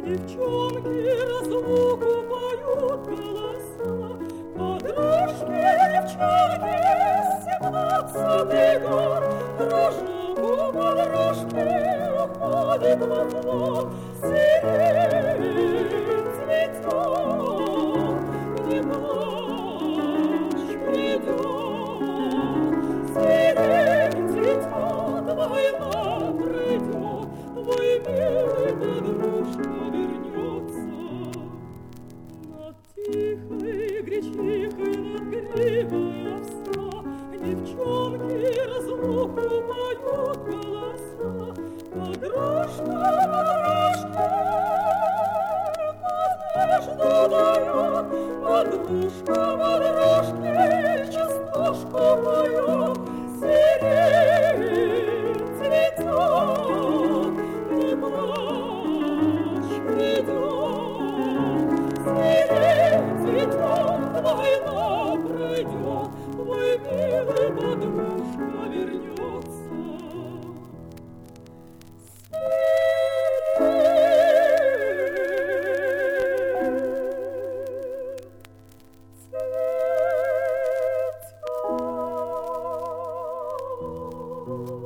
Девчонки разлуку поют голоса, подружки, девчонки, 17-й год, дружок у подружки уходит во тьму, сирень цветет, не плачь, придет, сирень цветет, война пройдет, твой милый подружка вернется. Над тихой гречихой, над гривой овса девчонки разлуку поют голоса. Подружка, подружка, надежду дает, подружка, подружке частушку поет, сирень цветет, не плачь, придет, сирень цветет, война пройдет, твой милый подружка вернется. Цветет.